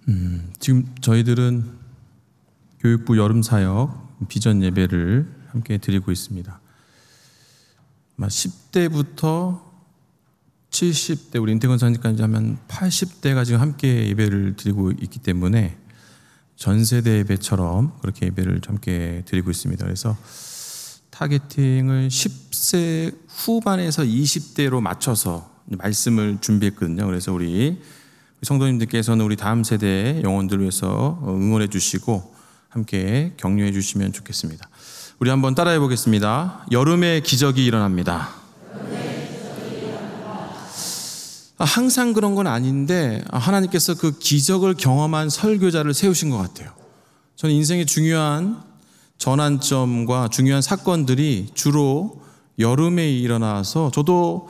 지금 저희들은 교육부 여름사역 비전 예배를 함께 드리고 있습니다. 10대부터 70대, 우리 인태권 사님까지 하면 80대가 지금 함께 예배를 드리고 있기 때문에 전 세대 예배처럼 그렇게 예배를 함께 드리고 있습니다. 그래서 타겟팅을 10세 후반에서 20대로 맞춰서 말씀을 준비했거든요. 그래서 우리 성도님들께서는 우리 다음 세대의 영혼들을 위해서 응원해 주시고 함께 격려해 주시면 좋겠습니다. 우리 한번 따라해 보겠습니다. 여름에 기적이 일어납니다. 항상 그런 건 아닌데 하나님께서 그 기적을 경험한 설교자를 세우신 것 같아요. 저는 인생의 중요한 전환점과 중요한 사건들이 주로 여름에 일어나서 저도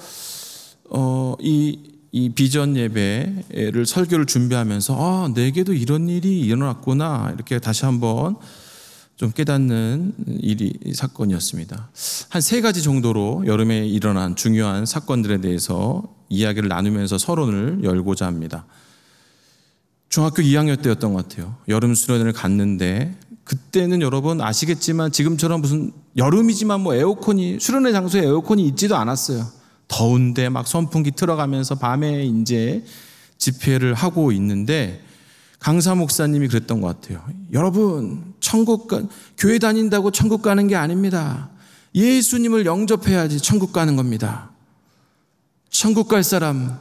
이 비전 예배를 설교를 준비하면서 내게도 이런 일이 일어났구나 이렇게 다시 한번 좀 깨닫는 사건이었습니다. 한 3가지 정도로 여름에 일어난 중요한 사건들에 대해서 이야기를 나누면서 서론을 열고자 합니다. 중학교 2학년 때였던 것 같아요. 여름 수련회를 갔는데 그때는 여러분 아시겠지만 지금처럼 무슨 여름이지만 에어컨이 수련회 장소에 에어컨이 있지도 않았어요. 더운데 막 선풍기 틀어가면서 밤에 이제 집회를 하고 있는데 강사 목사님이 그랬던 것 같아요. 여러분, 교회 다닌다고 천국 가는 게 아닙니다. 예수님을 영접해야지 천국 가는 겁니다. 천국 갈 사람.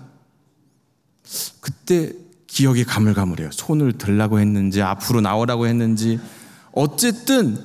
그때 기억이 가물가물해요. 손을 들라고 했는지 앞으로 나오라고 했는지 어쨌든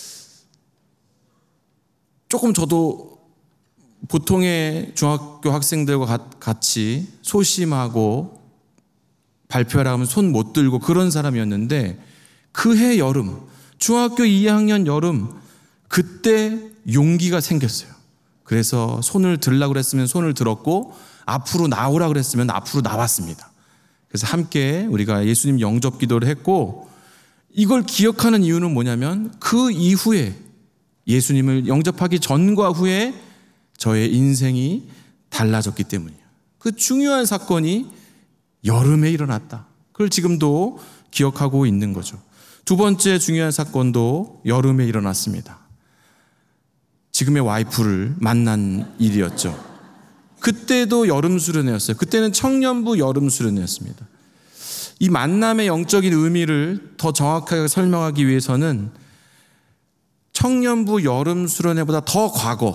조금 저도 보통의 중학교 학생들과 같이 소심하고 발표하라 하면 손 못 들고 그런 사람이었는데 그해 여름, 중학교 2학년 여름 그때 용기가 생겼어요. 그래서 손을 들라고 그랬으면 손을 들었고 앞으로 나오라고 그랬으면 앞으로 나왔습니다. 그래서 함께 우리가 예수님 영접 기도를 했고 이걸 기억하는 이유는 뭐냐면 그 이후에 예수님을 영접하기 전과 후에 저의 인생이 달라졌기 때문이에요. 그 중요한 사건이 여름에 일어났다. 그걸 지금도 기억하고 있는 거죠. 2번째 중요한 사건도 여름에 일어났습니다. 지금의 와이프를 만난 일이었죠. 그때도 여름 수련회였어요. 그때는 청년부 여름 수련회였습니다. 이 만남의 영적인 의미를 더 정확하게 설명하기 위해서는 청년부 여름 수련회보다 더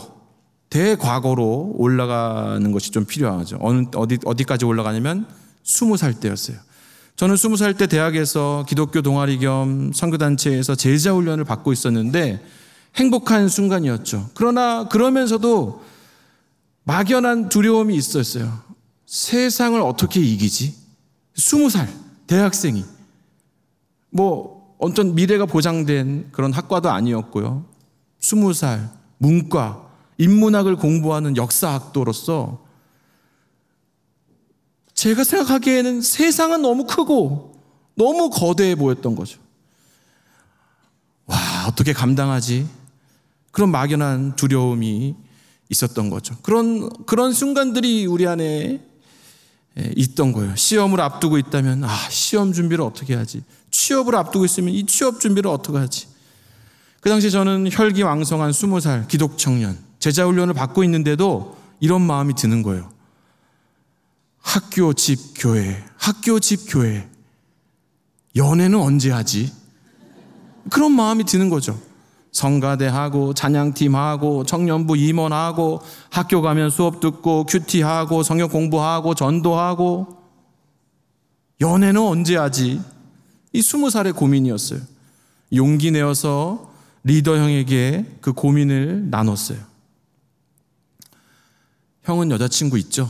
대과거로 올라가는 것이 좀 필요하죠. 어디까지 올라가냐면 20살 때였어요. 저는 20살 때 대학에서 기독교 동아리 겸 선교단체에서 제자훈련을 받고 있었는데 행복한 순간이었죠. 그러면서도 막연한 두려움이 있었어요. 세상을 어떻게 이기지? 20살 대학생이 어떤 미래가 보장된 그런 학과도 아니었고요. 20살 문과 인문학을 공부하는 역사학도로서 제가 생각하기에는 세상은 너무 크고 너무 거대해 보였던 거죠. 어떻게 감당하지? 그런 막연한 두려움이 있었던 거죠. 그런 순간들이 우리 안에 있던 거예요. 시험을 앞두고 있다면 시험 준비를 어떻게 하지? 취업을 앞두고 있으면 이 취업 준비를 어떻게 하지? 그 당시 저는 혈기왕성한 20살 기독청년 제자훈련을 받고 있는데도 이런 마음이 드는 거예요. 학교, 집, 교회. 학교, 집, 교회. 연애는 언제 하지? 그런 마음이 드는 거죠. 성가대하고 찬양팀하고 청년부 임원하고 학교 가면 수업 듣고 큐티하고 성경 공부하고 전도하고 연애는 언제 하지? 이 20살의 고민이었어요. 용기 내어서 리더 형에게 그 고민을 나눴어요. 형은 여자친구 있죠?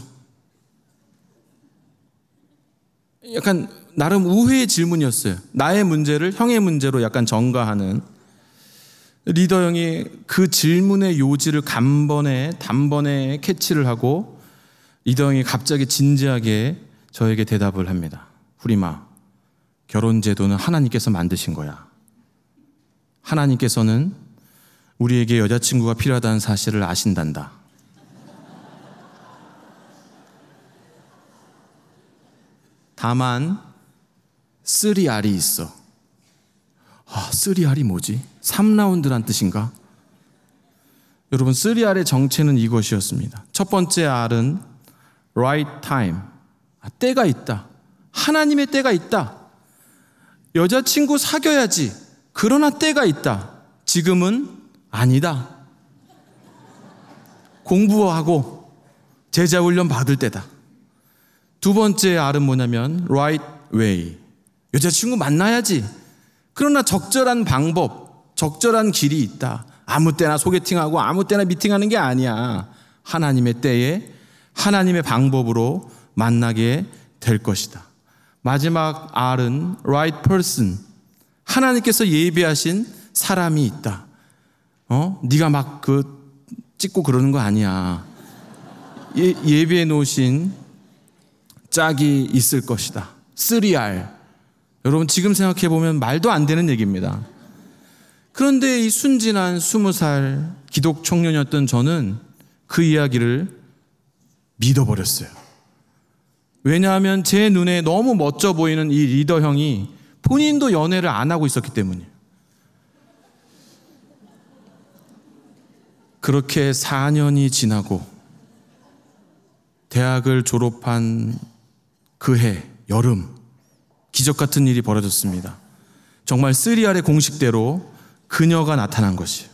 약간 나름 우회의 질문이었어요. 나의 문제를 형의 문제로 약간 전가하는. 리더 형이 그 질문의 요지를 단번에 캐치를 하고 리더 형이 갑자기 진지하게 저에게 대답을 합니다. 후리마, 결혼제도는 하나님께서 만드신 거야. 하나님께서는 우리에게 여자친구가 필요하다는 사실을 아신단다. 다만 쓰리알이 있어. 쓰리알이 뭐지? 3라운드란 뜻인가? 여러분, 쓰리알의 정체는 이것이었습니다. 첫 번째 R은 right time. 때가 있다. 하나님의 때가 있다. 여자친구 사귀어야지. 그러나 때가 있다. 지금은 아니다. 공부하고 제자훈련 받을 때다. 두 번째 R은 뭐냐면 right way. 여자친구 만나야지. 그러나 적절한 방법, 적절한 길이 있다. 아무 때나 소개팅하고 아무 때나 미팅하는 게 아니야. 하나님의 때에 하나님의 방법으로 만나게 될 것이다. 마지막 R은 right person. 하나님께서 예비하신 사람이 있다. 네가 막 찍고 그러는 거 아니야. 예비해 놓으신 짝이 있을 것이다. 3R. 여러분, 지금 생각해 보면 말도 안 되는 얘기입니다. 그런데 이 순진한 20살 기독 청년이었던 저는 그 이야기를 믿어버렸어요. 왜냐하면 제 눈에 너무 멋져 보이는 이 리더 형이 본인도 연애를 안 하고 있었기 때문이에요. 그렇게 4년이 지나고 대학을 졸업한 그 해 여름, 기적 같은 일이 벌어졌습니다. 정말 3R의 공식대로 그녀가 나타난 것이에요.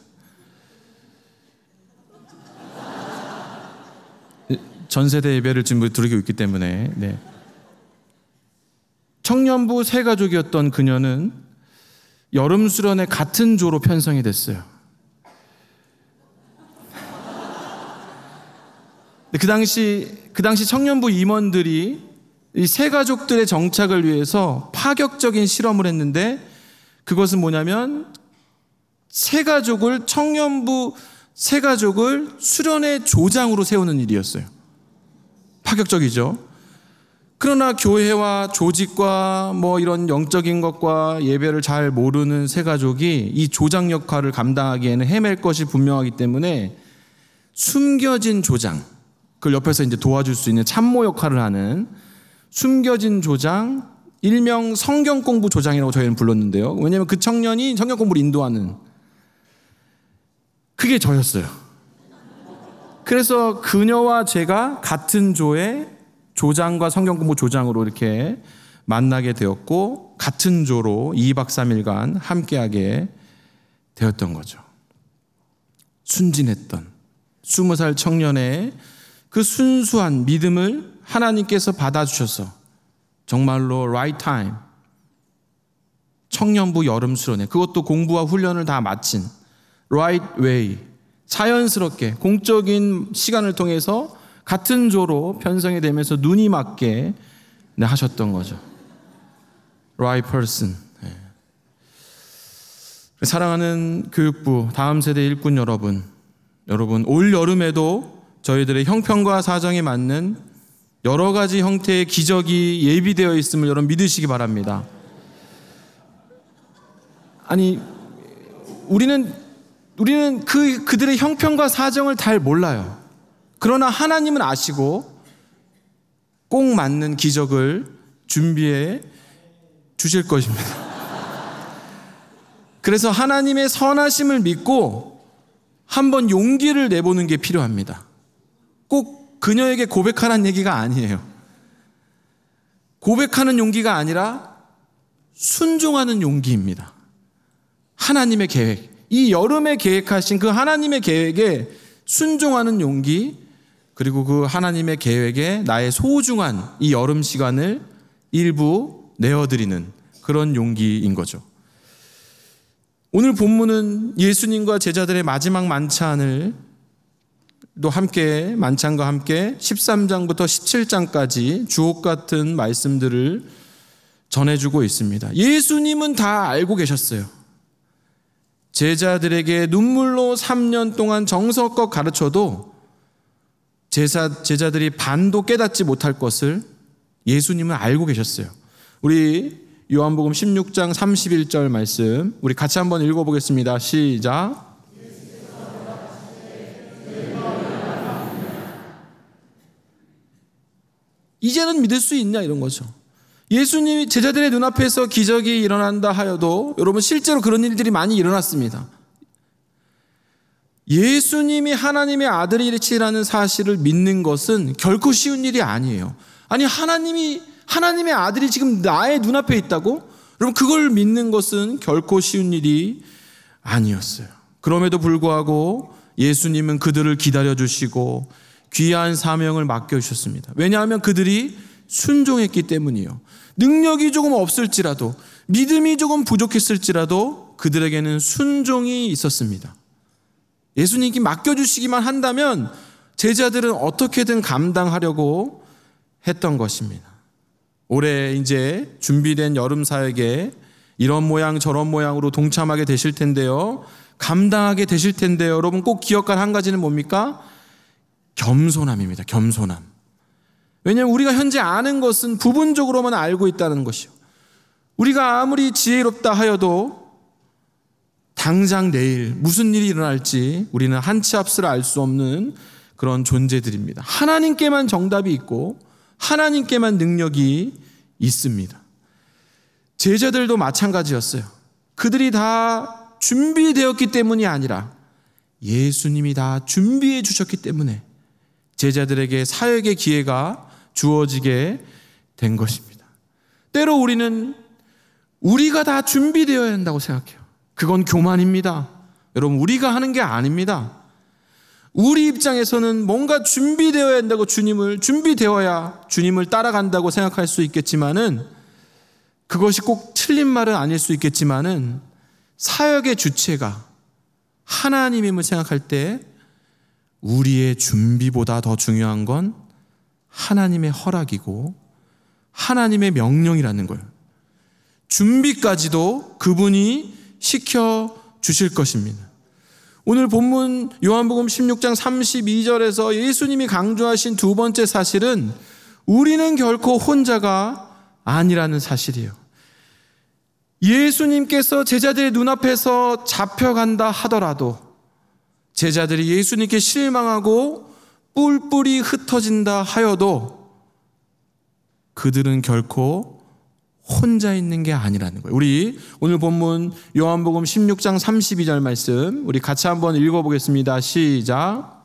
전세대 예배를 지금 드리고 있기 때문에 청년부 세 가족이었던 그녀는 여름 수련회 같은 조로 편성이 됐어요. 그 당시 청년부 임원들이 이 세 가족들의 정착을 위해서 파격적인 실험을 했는데, 그것은 뭐냐면 청년부 세 가족을 수련회 조장으로 세우는 일이었어요. 파격적이죠. 그러나 교회와 조직과 이런 영적인 것과 예배를 잘 모르는 세 가족이 이 조장 역할을 감당하기에는 헤맬 것이 분명하기 때문에 숨겨진 조장, 그걸 옆에서 이제 도와줄 수 있는 참모 역할을 하는 숨겨진 조장, 일명 성경 공부 조장이라고 저희는 불렀는데요. 왜냐하면 그 청년이 성경 공부를 인도하는, 그게 저였어요. 그래서 그녀와 제가 같은 조에 조장과 성경 공부 조장으로 이렇게 만나게 되었고, 같은 조로 2박 3일간 함께하게 되었던 거죠. 순진했던 20살 청년의 그 순수한 믿음을 하나님께서 받아주셔서 정말로 right time, 청년부 여름 수련회, 그것도 공부와 훈련을 다 마친 right way, 자연스럽게 공적인 시간을 통해서 같은 조로 편성이 되면서 눈이 맞게 하셨던 거죠. right person. 사랑하는 교육부 다음 세대 일꾼 여러분, 올 여름에도 저희들의 형편과 사정에 맞는 여러 가지 형태의 기적이 예비되어 있음을 여러분 믿으시기 바랍니다. 아니, 우리는 그들의 형편과 사정을 잘 몰라요. 그러나 하나님은 아시고 꼭 맞는 기적을 준비해 주실 것입니다. 그래서 하나님의 선하심을 믿고 한번 용기를 내보는 게 필요합니다. 꼭 그녀에게 고백하라는 얘기가 아니에요. 고백하는 용기가 아니라 순종하는 용기입니다. 하나님의 계획, 이 여름에 계획하신 그 하나님의 계획에 순종하는 용기, 그리고 그 하나님의 계획에 나의 소중한 이 여름 시간을 일부 내어드리는 그런 용기인 거죠. 오늘 본문은 예수님과 제자들의 마지막 만찬과 함께 13장부터 17장까지 주옥 같은 말씀들을 전해주고 있습니다. 예수님은 다 알고 계셨어요. 제자들에게 눈물로 3년 동안 정성껏 가르쳐도 제자들이 반도 깨닫지 못할 것을 예수님은 알고 계셨어요. 우리 요한복음 16장 31절 말씀 우리 같이 한번 읽어보겠습니다. 시작. 이제는 믿을 수 있냐 이런 거죠. 예수님이 제자들의 눈앞에서 기적이 일어난다 하여도 여러분 실제로 그런 일들이 많이 일어났습니다. 예수님이 하나님의 아들이시라는 사실을 믿는 것은 결코 쉬운 일이 아니에요. 아니 하나님의 아들이 지금 나의 눈앞에 있다고? 여러분 그걸 믿는 것은 결코 쉬운 일이 아니었어요. 그럼에도 불구하고 예수님은 그들을 기다려주시고 귀한 사명을 맡겨주셨습니다. 왜냐하면 그들이 순종했기 때문이요. 능력이 조금 없을지라도 믿음이 조금 부족했을지라도 그들에게는 순종이 있었습니다. 예수님께 맡겨주시기만 한다면 제자들은 어떻게든 감당하려고 했던 것입니다. 올해 이제 준비된 여름 사역에 이런 모양 저런 모양으로 동참하게 되실 텐데요. 감당하게 되실 텐데요. 여러분 꼭 기억할 한 가지는 뭡니까? 겸손함입니다. 겸손함. 왜냐하면 우리가 현재 아는 것은 부분적으로만 알고 있다는 것이요. 우리가 아무리 지혜롭다 하여도 당장 내일 무슨 일이 일어날지 우리는 한치 앞을 알 수 없는 그런 존재들입니다. 하나님께만 정답이 있고 하나님께만 능력이 있습니다. 제자들도 마찬가지였어요. 그들이 다 준비되었기 때문이 아니라 예수님이 다 준비해 주셨기 때문에 제자들에게 사역의 기회가 주어지게 된 것입니다. 때로 우리는 우리가 다 준비되어야 한다고 생각해요. 그건 교만입니다. 여러분 우리가 하는 게 아닙니다. 우리 입장에서는 뭔가 준비되어야 한다고 준비되어야 주님을 따라간다고 생각할 수 있겠지만은 그것이 꼭 틀린 말은 아닐 수 있겠지만은 사역의 주체가 하나님임을 생각할 때 우리의 준비보다 더 중요한 건 하나님의 허락이고 하나님의 명령이라는 거예요. 준비까지도 그분이 시켜주실 것입니다. 오늘 본문 요한복음 16장 32절에서 예수님이 강조하신 두 번째 사실은 우리는 결코 혼자가 아니라는 사실이에요. 예수님께서 제자들의 눈앞에서 잡혀간다 하더라도 제자들이 예수님께 실망하고 뿔뿔이 흩어진다 하여도 그들은 결코 혼자 있는 게 아니라는 거예요. 우리 오늘 본문 요한복음 16장 32절 말씀 우리 같이 한번 읽어보겠습니다. 시작.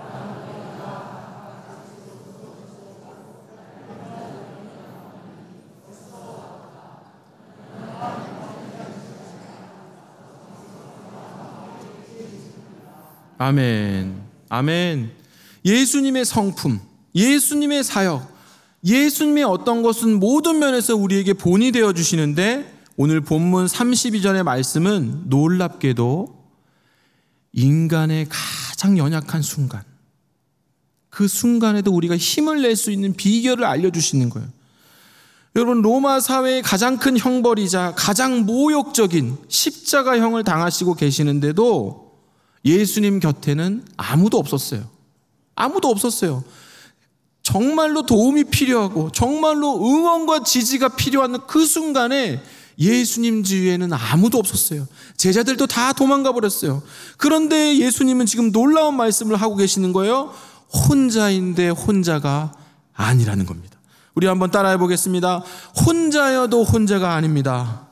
아멘. 아멘. 예수님의 성품, 예수님의 사역, 예수님의 어떤 것은 모든 면에서 우리에게 본이 되어 주시는데 오늘 본문 32절의 말씀은 놀랍게도 인간의 가장 연약한 순간, 그 순간에도 우리가 힘을 낼 수 있는 비결을 알려주시는 거예요. 여러분 로마 사회의 가장 큰 형벌이자 가장 모욕적인 십자가형을 당하시고 계시는데도 예수님 곁에는 아무도 없었어요. 아무도 없었어요. 정말로 도움이 필요하고 정말로 응원과 지지가 필요한 그 순간에 예수님 주위에는 아무도 없었어요. 제자들도 다 도망가 버렸어요. 그런데 예수님은 지금 놀라운 말씀을 하고 계시는 거예요. 혼자인데 혼자가 아니라는 겁니다. 우리 한번 따라해 보겠습니다. 혼자여도 혼자가 아닙니다.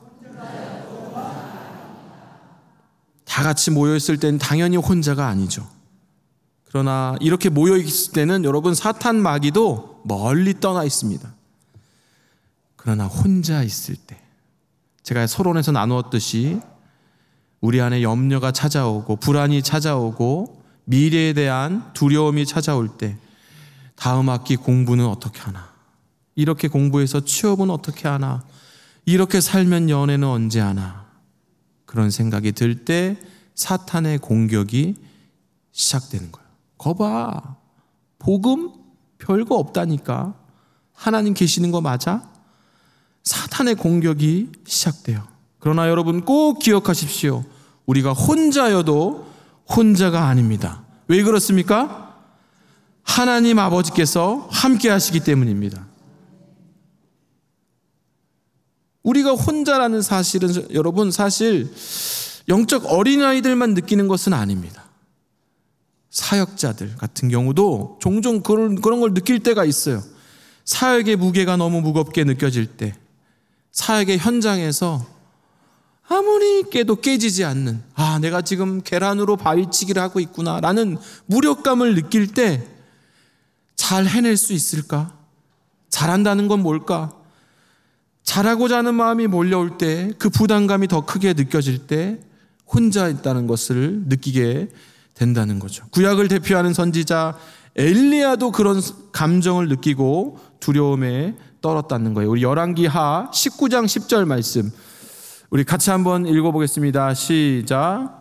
다 같이 모여있을 땐 당연히 혼자가 아니죠. 그러나 이렇게 모여있을 때는 여러분 사탄 마귀도 멀리 떠나 있습니다. 그러나 혼자 있을 때 제가 서론에서 나누었듯이 우리 안에 염려가 찾아오고 불안이 찾아오고 미래에 대한 두려움이 찾아올 때 다음 학기 공부는 어떻게 하나, 이렇게 공부해서 취업은 어떻게 하나, 이렇게 살면 연애는 언제 하나, 그런 생각이 들 때 사탄의 공격이 시작되는 거예요. 거봐, 복음 별거 없다니까, 하나님 계시는 거 맞아? 사탄의 공격이 시작돼요. 그러나 여러분 꼭 기억하십시오. 우리가 혼자여도 혼자가 아닙니다. 왜 그렇습니까? 하나님 아버지께서 함께 하시기 때문입니다. 우리가 혼자라는 사실은 여러분 사실 영적 어린아이들만 느끼는 것은 아닙니다. 사역자들 같은 경우도 종종 그런 걸 느낄 때가 있어요. 사역의 무게가 너무 무겁게 느껴질 때, 사역의 현장에서 아무리 깨도 깨지지 않는, 내가 지금 계란으로 바위치기를 하고 있구나 라는 무력감을 느낄 때 잘 해낼 수 있을까? 잘한다는 건 뭘까? 잘하고자 하는 마음이 몰려올 때, 그 부담감이 더 크게 느껴질 때 혼자 있다는 것을 느끼게 된다는 거죠. 구약을 대표하는 선지자 엘리야도 그런 감정을 느끼고 두려움에 떨었다는 거예요. 우리 열왕기하 19장 10절 말씀 우리 같이 한번 읽어보겠습니다. 시작.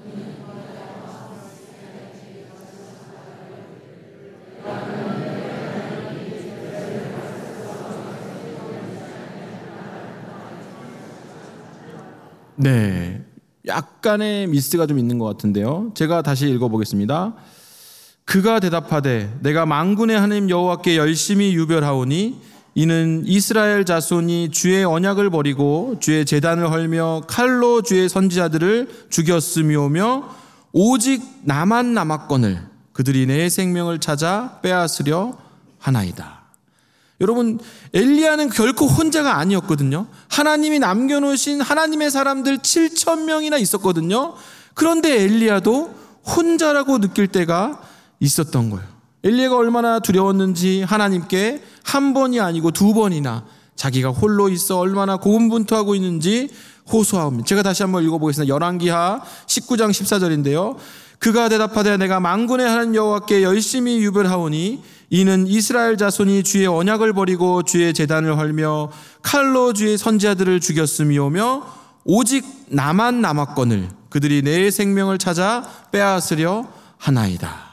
네, 약간의 미스가 좀 있는 것 같은데요. 제가 다시 읽어보겠습니다. 그가 대답하되 내가 만군의 하나님 여호와께 열심히 유별하오니 이는 이스라엘 자손이 주의 언약을 버리고 주의 제단을 헐며 칼로 주의 선지자들을 죽였음이오며 오직 나만 남았거늘 그들이 내 생명을 찾아 빼앗으려 하나이다. 여러분, 엘리야는 결코 혼자가 아니었거든요. 하나님이 남겨놓으신 하나님의 사람들 7,000명이나 있었거든요. 그런데 엘리야도 혼자라고 느낄 때가 있었던 거예요. 엘리야가 얼마나 두려웠는지 하나님께 한 번이 아니고 두 번이나 자기가 홀로 있어 얼마나 고군분투하고 있는지 호소하옵니다. 제가 다시 한번 읽어보겠습니다. 열왕기하 19장 14절인데요. 그가 대답하되 내가 만군의 하나님 여호와께 열심히 유별하오니 이는 이스라엘 자손이 주의 언약을 버리고 주의 제단을 헐며 칼로 주의 선지자들을 죽였음이오며 오직 나만 남았거늘 그들이 내 생명을 찾아 빼앗으려 하나이다.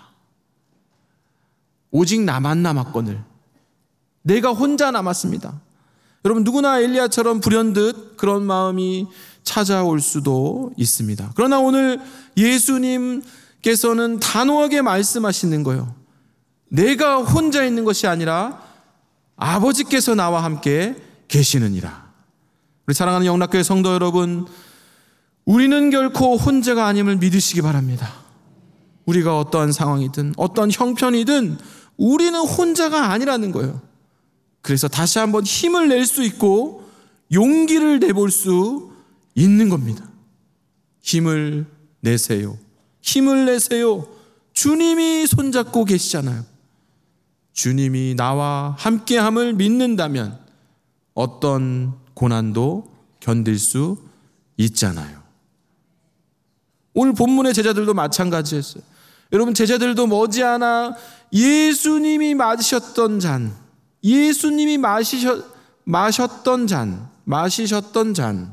오직 나만 남았거늘 내가 혼자 남았습니다. 여러분, 누구나 엘리야처럼 불현듯 그런 마음이 찾아올 수도 있습니다. 그러나 오늘 예수님께서는 단호하게 말씀하시는 거예요. 내가 혼자 있는 것이 아니라 아버지께서 나와 함께 계시느니라. 우리 사랑하는 영락교회 성도 여러분, 우리는 결코 혼자가 아님을 믿으시기 바랍니다. 우리가 어떠한 상황이든 어떤 형편이든 우리는 혼자가 아니라는 거예요. 그래서 다시 한번 힘을 낼 수 있고 용기를 내볼 수 있는 겁니다. 힘을 내세요. 힘을 내세요. 주님이 손잡고 계시잖아요. 주님이 나와 함께함을 믿는다면 어떤 고난도 견딜 수 있잖아요. 오늘 본문의 제자들도 마찬가지였어요. 여러분, 제자들도 머지않아 예수님이 마시셨던 잔, 예수님이 마셨던 잔,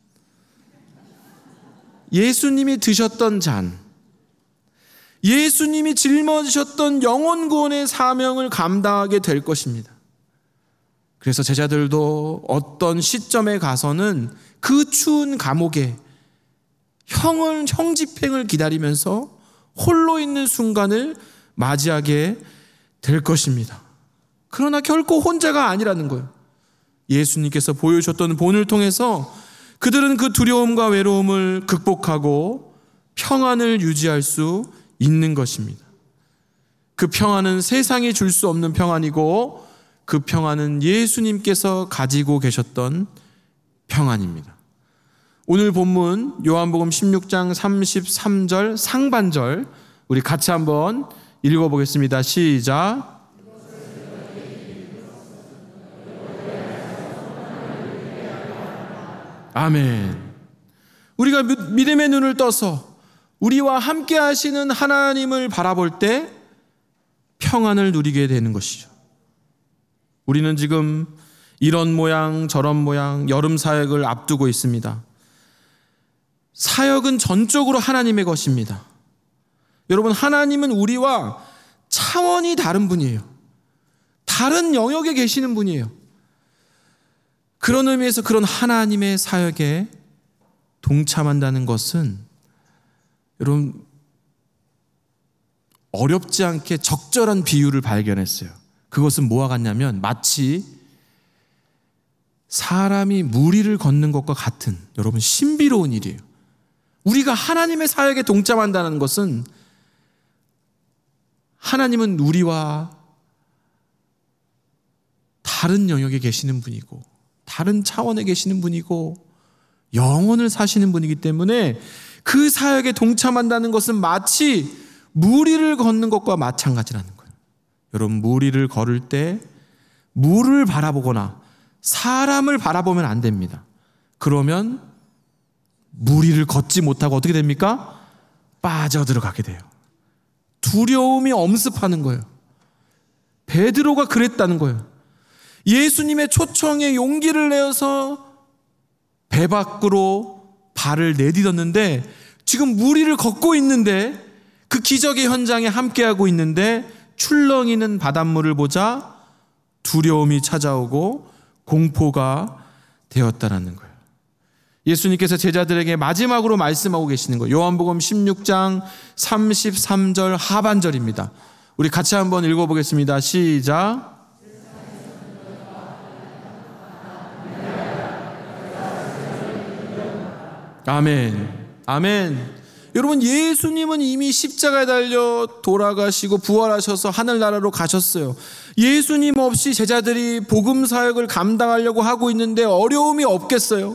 예수님이 드셨던 잔, 예수님이 짊어지셨던 영혼 구원의 사명을 감당하게 될 것입니다. 그래서 제자들도 어떤 시점에 가서는 그 추운 감옥에 형 집행을 기다리면서 홀로 있는 순간을 맞이하게 될 것입니다. 그러나 결코 혼자가 아니라는 거예요. 예수님께서 보여주셨던 본을 통해서 그들은 그 두려움과 외로움을 극복하고 평안을 유지할 수 있는 것입니다. 그 평안은 세상이 줄 수 없는 평안이고 그 평안은 예수님께서 가지고 계셨던 평안입니다. 오늘 본문 요한복음 16장 33절 상반절 우리 같이 한번 읽어보겠습니다. 시작. 아멘. 우리가 믿음의 눈을 떠서 우리와 함께 하시는 하나님을 바라볼 때 평안을 누리게 되는 것이죠. 우리는 지금 이런 모양 저런 모양 여름 사역을 앞두고 있습니다. 사역은 전적으로 하나님의 것입니다. 여러분, 하나님은 우리와 차원이 다른 분이에요. 다른 영역에 계시는 분이에요. 그런 의미에서 그런 하나님의 사역에 동참한다는 것은 여러분 어렵지 않게 적절한 비유를 발견했어요. 그것은 뭐와 같냐면 마치 사람이 물 위를 걷는 것과 같은 여러분 신비로운 일이에요. 우리가 하나님의 사역에 동참한다는 것은 하나님은 우리와 다른 영역에 계시는 분이고 다른 차원에 계시는 분이고 영원을 사시는 분이기 때문에 그 사역에 동참한다는 것은 마치 무리를 걷는 것과 마찬가지라는 거예요. 여러분, 무리를 걸을 때 물을 바라보거나 사람을 바라보면 안 됩니다. 그러면 무리를 걷지 못하고 어떻게 됩니까? 빠져들어가게 돼요. 두려움이 엄습하는 거예요. 베드로가 그랬다는 거예요. 예수님의 초청에 용기를 내어서 배 밖으로 발을 내딛었는데 지금 무리를 걷고 있는데 그 기적의 현장에 함께하고 있는데 출렁이는 바닷물을 보자 두려움이 찾아오고 공포가 되었다라는 거예요. 예수님께서 제자들에게 마지막으로 말씀하고 계시는 거예요. 요한복음 16장 33절 하반절입니다. 우리 같이 한번 읽어보겠습니다. 시작. 아멘. 아멘. 여러분, 예수님은 이미 십자가에 달려 돌아가시고 부활하셔서 하늘나라로 가셨어요. 예수님 없이 제자들이 복음 사역을 감당하려고 하고 있는데 어려움이 없겠어요?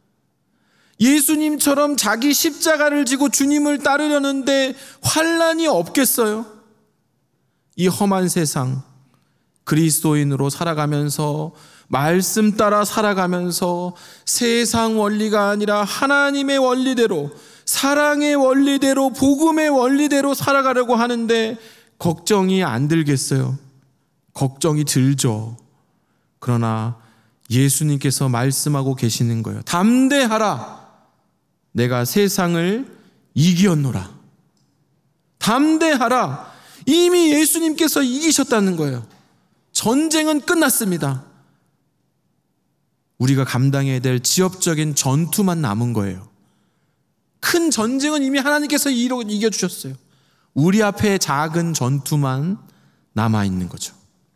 예수님처럼 자기 십자가를 지고 주님을 따르려는데 환난이 없겠어요? 이 험한 세상, 그리스도인으로 살아가면서 말씀 따라 살아가면서 세상 원리가 아니라 하나님의 원리대로, 사랑의 원리대로, 복음의 원리대로 살아가려고 하는데 걱정이 안 들겠어요? 걱정이 들죠. 그러나 예수님께서 말씀하고 계시는 거예요. 담대하라. 내가 세상을 이기었노라. 담대하라. 이미 예수님께서 이기셨다는 거예요. 전쟁은 끝났습니다. 우리가 감당해야 될 지역적인 전투만 남은 거예요. 큰 전쟁은 이미 하나님께서 이겨주셨어요. 우리 앞에 작은 전투만 남아있는 거죠.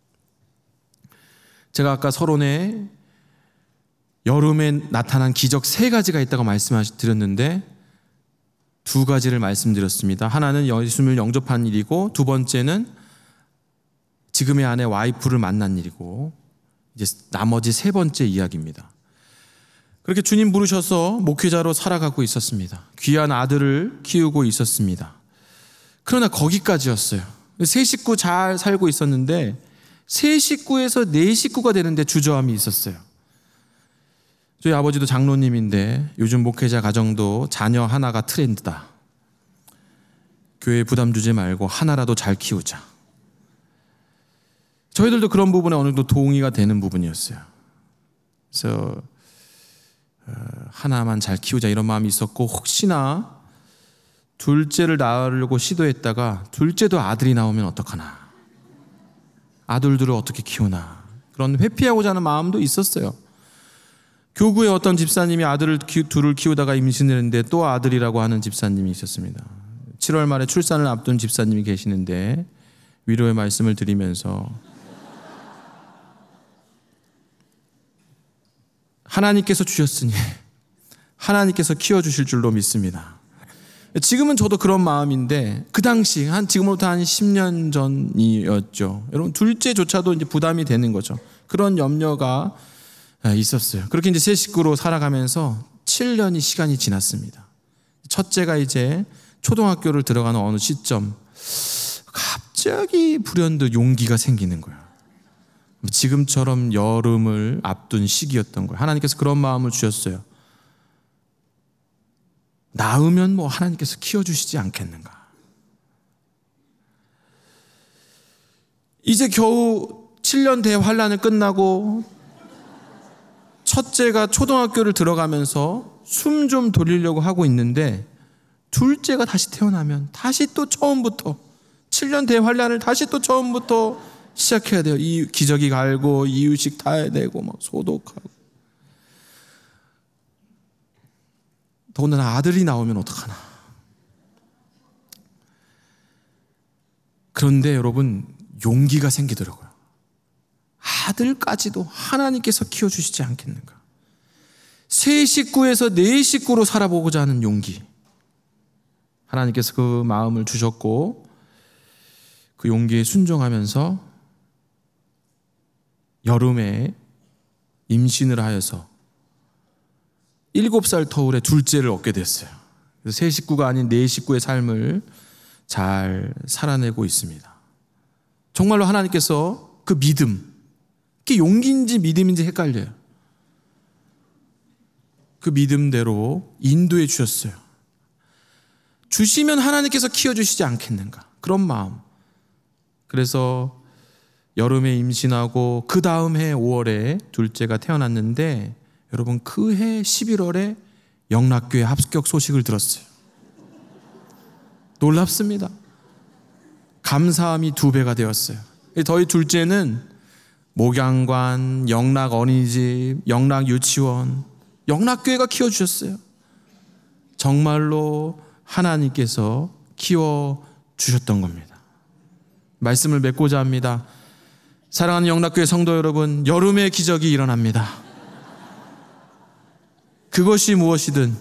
제가 아까 서론에 여름에 나타난 기적 3가지가 있다고 말씀드렸는데 2가지를 말씀드렸습니다. 하나는 예수님을 영접한 일이고, 2번째는 지금의 아내 와이프를 만난 일이고, 이제 나머지 3번째 이야기입니다. 그렇게 주님 부르셔서 목회자로 살아가고 있었습니다. 귀한 아들을 키우고 있었습니다. 그러나 거기까지였어요. 3식구 잘 살고 있었는데 3식구에서 4식구가 되는데 주저함이 있었어요. 저희 아버지도 장로님인데 요즘 목회자 가정도 자녀 하나가 트렌드다. 교회에 부담 주지 말고 하나라도 잘 키우자. 저희들도 그런 부분에 어느 정도 동의가 되는 부분이었어요. 그래서 하나만 잘 키우자 이런 마음이 있었고, 혹시나 둘째를 낳으려고 시도했다가 둘째도 아들이 나오면 어떡하나, 아들들을 어떻게 키우나, 그런 회피하고자 하는 마음도 있었어요. 교구에 어떤 집사님이 아들을 둘을 키우다가 임신을 했는데 또 아들이라고 하는 집사님이 있었습니다. 7월 말에 출산을 앞둔 집사님이 계시는데 위로의 말씀을 드리면서 하나님께서 주셨으니 하나님께서 키워주실 줄로 믿습니다. 지금은 저도 그런 마음인데 그 당시 지금부터 한 10년 전이었죠. 여러분, 둘째조차도 이제 부담이 되는 거죠. 그런 염려가 있었어요. 그렇게 이제 3식구로 살아가면서 7년이 시간이 지났습니다. 첫째가 이제 초등학교를 들어가는 어느 시점 갑자기 불현듯 용기가 생기는 거예요. 지금처럼 여름을 앞둔 시기였던 거예요. 하나님께서 그런 마음을 주셨어요. 낳으면 뭐 하나님께서 키워주시지 않겠는가. 이제 겨우 7년 대환란을 끝나고 첫째가 초등학교를 들어가면서 숨 좀 돌리려고 하고 있는데 둘째가 다시 태어나면 다시 또 처음부터 7년 대환란을 다시 또 처음부터 시작해야 돼요. 이 기저귀 갈고 이유식 타야 되고 막 소독하고. 더군다나 아들이 나오면 어떡하나. 그런데 여러분, 용기가 생기더라고요. 아들까지도 하나님께서 키워주시지 않겠는가. 3식구에서 4식구로 살아보고자 하는 용기. 하나님께서 그 마음을 주셨고 그 용기에 순종하면서 여름에 임신을 하여서 7살 터울에 둘째를 얻게 됐어요. 그래서 세 식구가 아닌 네 식구의 삶을 잘 살아내고 있습니다. 정말로 하나님께서 그 믿음, 그게 용기인지 믿음인지 헷갈려요. 그 믿음대로 인도해 주셨어요. 주시면 하나님께서 키워주시지 않겠는가, 그런 마음. 그래서 여름에 임신하고 그 다음 해 5월에 둘째가 태어났는데, 여러분 그 해 11월에 영락교회 합격 소식을 들었어요. 놀랍습니다. 감사함이 2배가 되었어요. 저희 둘째는 목양관, 영락 어린이집, 영락 유치원, 영락교회가 키워주셨어요. 정말로 하나님께서 키워주셨던 겁니다. 말씀을 맺고자 합니다. 사랑하는 영락교회 성도 여러분, 여름의 기적이 일어납니다. 그것이 무엇이든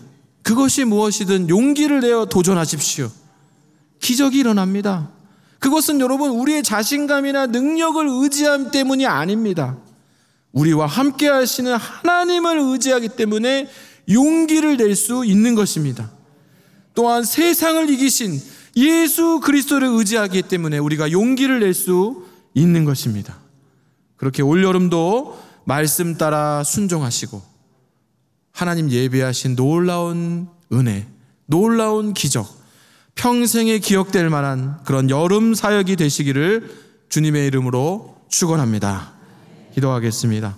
용기를 내어 도전하십시오. 기적이 일어납니다. 그것은 여러분 우리의 자신감이나 능력을 의지함 때문이 아닙니다. 우리와 함께 하시는 하나님을 의지하기 때문에 용기를 낼 수 있는 것입니다. 또한 세상을 이기신 예수 그리스도를 의지하기 때문에 우리가 용기를 낼 수 있는 것입니다. 그렇게 올여름도 말씀 따라 순종하시고 하나님 예배하신 놀라운 은혜, 놀라운 기적, 평생에 기억될 만한 그런 여름 사역이 되시기를 주님의 이름으로 축원합니다. 기도하겠습니다.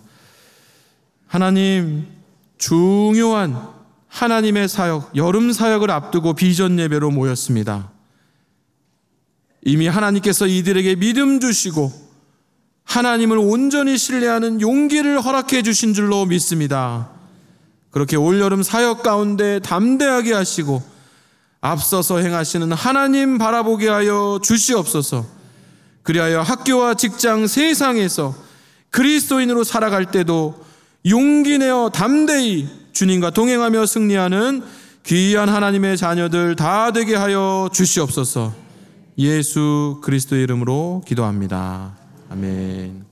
하나님, 중요한 하나님의 사역, 여름 사역을 앞두고 비전 예배로 모였습니다. 이미 하나님께서 이들에게 믿음 주시고 하나님을 온전히 신뢰하는 용기를 허락해 주신 줄로 믿습니다. 그렇게 올여름 사역 가운데 담대하게 하시고 앞서서 행하시는 하나님 바라보게 하여 주시옵소서. 그리하여 학교와 직장, 세상에서 그리스도인으로 살아갈 때도 용기 내어 담대히 주님과 동행하며 승리하는 귀한 하나님의 자녀들 다 되게 하여 주시옵소서. 예수 그리스도의 이름으로 기도합니다. 아멘.